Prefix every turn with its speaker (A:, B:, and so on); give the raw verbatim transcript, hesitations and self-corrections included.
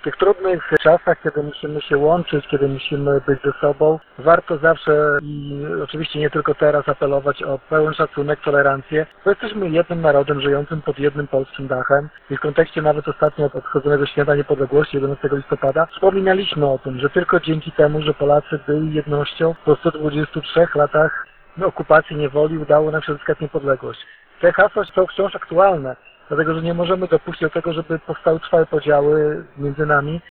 A: tych trudnych czasach, kiedy musimy się łączyć, kiedy musimy być ze sobą, warto zawsze i oczywiście nie tylko teraz apelować o pełen szacunek, tolerancję, bo jesteśmy jednym narodem żyjącym pod jednym polskim dachem i w kontekście nawet ostatnio obchodzonego Święta Niepodległości jedenastego listopada wspominaliśmy o tym, że tylko dzięki temu, że Polacy byli jednością, po stu dwudziestu trzech latach okupacji, niewoli udało nam się zyskać niepodległość. Te hasła są wciąż aktualne, dlatego że nie możemy dopuścić do tego, żeby powstały trwałe podziały między nami.